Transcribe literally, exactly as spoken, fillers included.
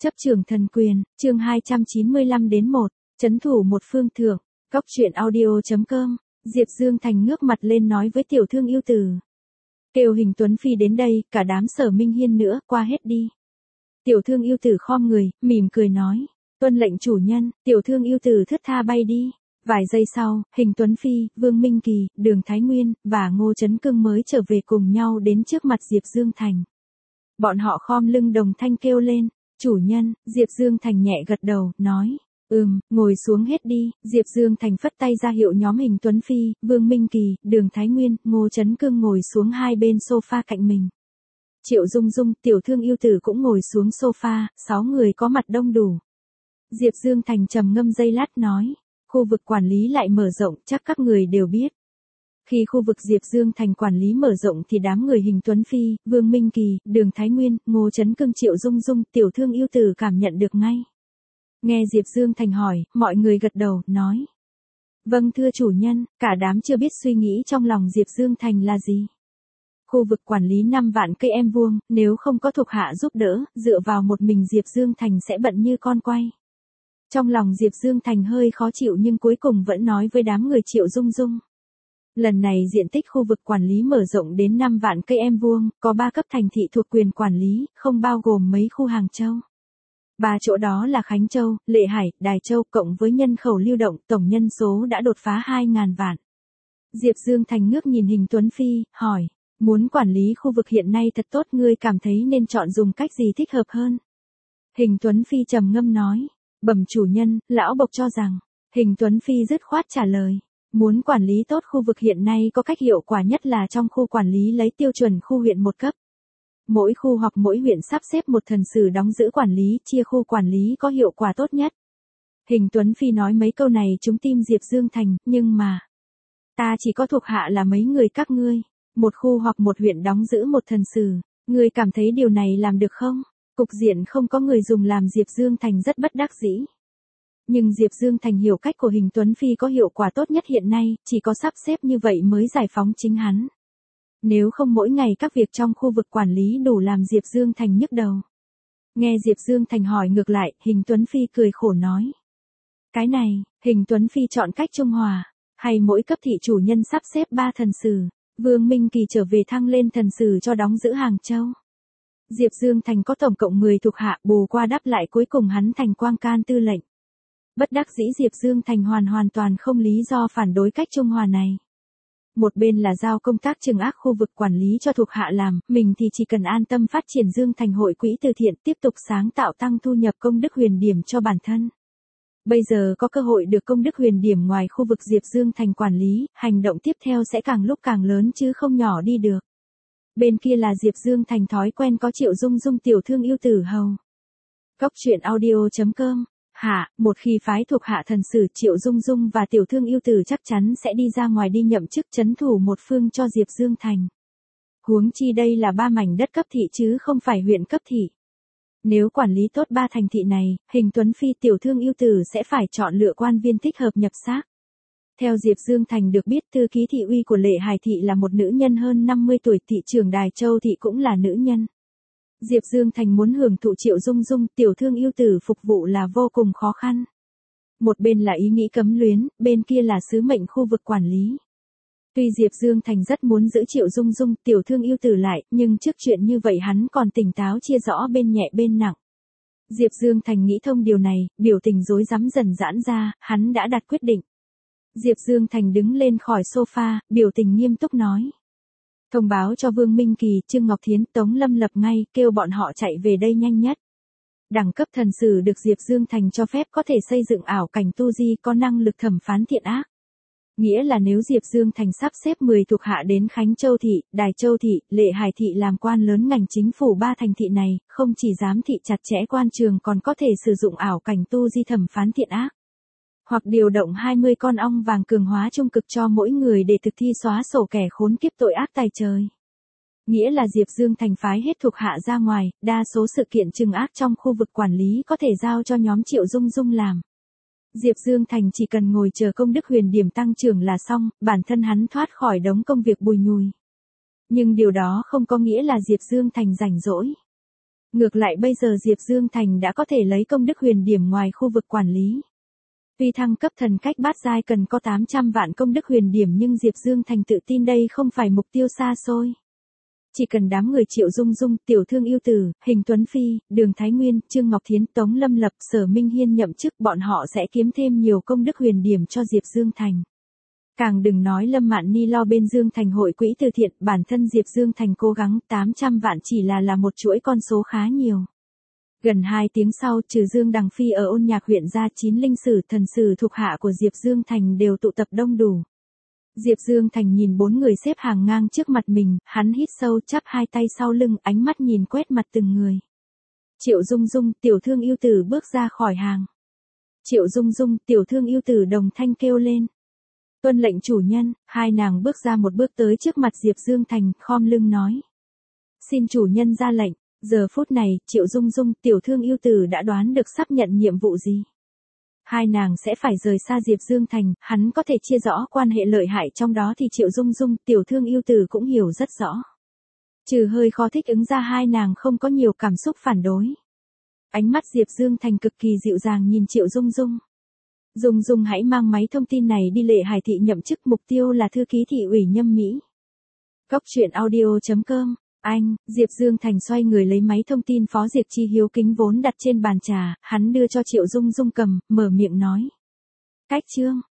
Chấp trường thần quyền, chương hai trăm chín mươi lăm đến một, trấn thủ một phương thượng, góc truyện audio chấm com, Diệp Dương Thành ngước mặt lên nói với tiểu thương yêu tử. Kêu Hình Tuấn Phi đến đây, cả đám Sở Minh Hiên nữa, qua hết đi. Tiểu thương yêu tử khom người, mỉm cười nói, tuân lệnh chủ nhân, tiểu thương yêu tử thướt tha bay đi. Vài giây sau, Hình Tuấn Phi, Vương Minh Kỳ, Đường Thái Nguyên, và Ngô Chấn Cương mới trở về cùng nhau đến trước mặt Diệp Dương Thành. Bọn họ khom lưng đồng thanh kêu lên, chủ nhân. Diệp Dương Thành nhẹ gật đầu, nói, ừm, ngồi xuống hết đi. Diệp Dương Thành phất tay ra hiệu nhóm Hình Tuấn Phi, Vương Minh Kỳ, Đường Thái Nguyên, Ngô Chấn Cương ngồi xuống hai bên sofa cạnh mình. Triệu Dung Dung, tiểu thương yêu tử cũng ngồi xuống sofa, sáu người có mặt đông đủ. Diệp Dương Thành trầm ngâm giây lát nói, khu vực quản lý lại mở rộng, chắc các người đều biết. Khi khu vực Diệp Dương Thành quản lý mở rộng thì đám người Hình Tuấn Phi, Vương Minh Kỳ, Đường Thái Nguyên, Ngô Chấn Cương, Triệu Dung Dung, tiểu thương yêu tử cảm nhận được ngay. Nghe Diệp Dương Thành hỏi, mọi người gật đầu, nói. Vâng thưa chủ nhân, cả đám chưa biết suy nghĩ trong lòng Diệp Dương Thành là gì. Khu vực quản lý năm vạn cây em vuông, nếu không có thuộc hạ giúp đỡ, dựa vào một mình Diệp Dương Thành sẽ bận như con quay. Trong lòng Diệp Dương Thành hơi khó chịu nhưng cuối cùng vẫn nói với đám người Triệu Dung Dung. Lần này diện tích khu vực quản lý mở rộng đến năm vạn cây em vuông, có ba cấp thành thị thuộc quyền quản lý, không bao gồm mấy khu Hàng Châu. Ba chỗ đó là Khánh Châu, Lệ Hải, Đài Châu, cộng với nhân khẩu lưu động, tổng nhân số đã đột phá hai nghìn vạn. Diệp Dương Thành ngước nhìn Hình Tuấn Phi, hỏi, muốn quản lý khu vực hiện nay thật tốt, ngươi cảm thấy nên chọn dùng cách gì thích hợp hơn? Hình Tuấn Phi trầm ngâm nói, bẩm chủ nhân, lão bộc cho rằng. Hình Tuấn Phi dứt khoát trả lời, muốn quản lý tốt khu vực hiện nay có cách hiệu quả nhất là trong khu quản lý lấy tiêu chuẩn khu huyện một cấp. Mỗi khu hoặc mỗi huyện sắp xếp một thần sử đóng giữ quản lý, chia khu quản lý có hiệu quả tốt nhất. Hình Tuấn Phi nói mấy câu này trúng tim Diệp Dương Thành, nhưng mà, ta chỉ có thuộc hạ là mấy người các ngươi, một khu hoặc một huyện đóng giữ một thần sử, ngươi cảm thấy điều này làm được không? Cục diện không có người dùng làm Diệp Dương Thành rất bất đắc dĩ. Nhưng Diệp Dương Thành hiểu cách của Hình Tuấn Phi có hiệu quả tốt nhất hiện nay, chỉ có sắp xếp như vậy mới giải phóng chính hắn. Nếu không mỗi ngày các việc trong khu vực quản lý đủ làm Diệp Dương Thành nhức đầu. Nghe Diệp Dương Thành hỏi ngược lại, Hình Tuấn Phi cười khổ nói. Cái này, Hình Tuấn Phi chọn cách trung hòa, hay mỗi cấp thị chủ nhân sắp xếp ba thần sử, Vương Minh Kỳ trở về thăng lên thần sử cho đóng giữ Hàng Châu. Diệp Dương Thành có tổng cộng mười thuộc hạ, bù qua đắp lại cuối cùng hắn thành quang can tư lệnh. Bất đắc dĩ Diệp Dương Thành hoàn hoàn toàn không lý do phản đối cách trung hòa này. Một bên là giao công tác trừng ác khu vực quản lý cho thuộc hạ làm, mình thì chỉ cần an tâm phát triển Dương Thành hội quỹ từ thiện, tiếp tục sáng tạo tăng thu nhập công đức huyền điểm cho bản thân. Bây giờ có cơ hội được công đức huyền điểm ngoài khu vực Diệp Dương Thành quản lý, hành động tiếp theo sẽ càng lúc càng lớn chứ không nhỏ đi được. Bên kia là Diệp Dương Thành thói quen có Triệu Dung Dung tiểu thương yêu tử hầu. Góc truyện audio chấm com. Hạ, một khi phái thuộc hạ thần sử Triệu Dung Dung và tiểu thương yêu tử chắc chắn sẽ đi ra ngoài đi nhậm chức trấn thủ một phương cho Diệp Dương Thành. Huống chi đây là ba mảnh đất cấp thị chứ không phải huyện cấp thị. Nếu quản lý tốt ba thành thị này, Hình Tuấn Phi tiểu thương yêu tử sẽ phải chọn lựa quan viên thích hợp nhập xác. Theo Diệp Dương Thành được biết thư ký thị uy của Lệ Hải thị là một nữ nhân hơn năm mươi tuổi, thị trưởng Đài Châu thị cũng là nữ nhân. Diệp Dương Thành muốn hưởng thụ Triệu Dung Dung tiểu thương yêu tử phục vụ là vô cùng khó khăn. Một bên là ý nghĩ cấm luyến, bên kia là sứ mệnh khu vực quản lý. Tuy Diệp Dương Thành rất muốn giữ Triệu Dung Dung tiểu thương yêu tử lại, nhưng trước chuyện như vậy hắn còn tỉnh táo chia rõ bên nhẹ bên nặng. Diệp Dương Thành nghĩ thông điều này, biểu tình rối rắm dần giãn ra, hắn đã đặt quyết định. Diệp Dương Thành đứng lên khỏi sofa, biểu tình nghiêm túc nói. Thông báo cho Vương Minh Kỳ, Trương Ngọc Thiến, Tống Lâm Lập ngay, kêu bọn họ chạy về đây nhanh nhất. Đẳng cấp thần sử được Diệp Dương Thành cho phép có thể xây dựng ảo cảnh tu di có năng lực thẩm phán thiện ác. Nghĩa là nếu Diệp Dương Thành sắp xếp mười thuộc hạ đến Khánh Châu thị, Đài Châu thị, Lệ Hải thị làm quan lớn ngành chính phủ ba thành thị này, không chỉ giám thị chặt chẽ quan trường còn có thể sử dụng ảo cảnh tu di thẩm phán thiện ác. Hoặc điều động hai mươi con ong vàng cường hóa trung cực cho mỗi người để thực thi xóa sổ kẻ khốn kiếp tội ác tày trời. Nghĩa là Diệp Dương Thành phái hết thuộc hạ ra ngoài, đa số sự kiện trừng ác trong khu vực quản lý có thể giao cho nhóm Triệu Dung Dung làm. Diệp Dương Thành chỉ cần ngồi chờ công đức huyền điểm tăng trưởng là xong, bản thân hắn thoát khỏi đống công việc bùi nhùi. Nhưng điều đó không có nghĩa là Diệp Dương Thành rảnh rỗi. Ngược lại bây giờ Diệp Dương Thành đã có thể lấy công đức huyền điểm ngoài khu vực quản lý. Tuy thăng cấp thần cách bát giai cần có tám trăm vạn công đức huyền điểm nhưng Diệp Dương Thành tự tin đây không phải mục tiêu xa xôi. Chỉ cần đám người Triệu Dung Dung, Tiểu Thương Yêu Tử, Hình Tuấn Phi, Đường Thái Nguyên, Trương Ngọc Thiến, Tống Lâm Lập, Sở Minh Hiên nhậm chức bọn họ sẽ kiếm thêm nhiều công đức huyền điểm cho Diệp Dương Thành. Càng đừng nói Lâm Mạn Ni lo bên Dương Thành hội quỹ từ thiện, bản thân Diệp Dương Thành cố gắng tám trăm vạn chỉ là là một chuỗi con số khá nhiều. Gần hai tiếng sau, trừ Dương Đằng Phi ở Ôn Nhạc huyện ra, chín linh sử thần sử thuộc hạ của Diệp Dương Thành đều tụ tập đông đủ. Diệp Dương Thành nhìn bốn người xếp hàng ngang trước mặt mình, hắn hít sâu chắp hai tay sau lưng, ánh mắt nhìn quét mặt từng người. Triệu Dung Dung, Tiểu Thương Yêu Tử bước ra khỏi hàng. Triệu Dung Dung, Tiểu Thương Yêu Tử đồng thanh kêu lên. Tuân lệnh chủ nhân, hai nàng bước ra một bước tới trước mặt Diệp Dương Thành, khom lưng nói. Xin chủ nhân ra lệnh. Giờ phút này, Triệu Dung Dung, Tiểu Thương Yêu Tử đã đoán được sắp nhận nhiệm vụ gì. Hai nàng sẽ phải rời xa Diệp Dương Thành, hắn có thể chia rõ quan hệ lợi hại trong đó thì Triệu Dung Dung, Tiểu Thương Yêu Tử cũng hiểu rất rõ. Trừ hơi khó thích ứng ra hai nàng không có nhiều cảm xúc phản đối. Ánh mắt Diệp Dương Thành cực kỳ dịu dàng nhìn Triệu Dung Dung. Dung Dung hãy mang máy thông tin này đi Lệ Hải thị nhậm chức, mục tiêu là thư ký thị ủy Nhâm Mỹ. Góc truyện audio chấm com. Anh, Diệp Dương Thành xoay người lấy máy thông tin Phó Diệp Chi hiếu kính vốn đặt trên bàn trà, hắn đưa cho Triệu Dung Dung cầm, mở miệng nói. Cách chương.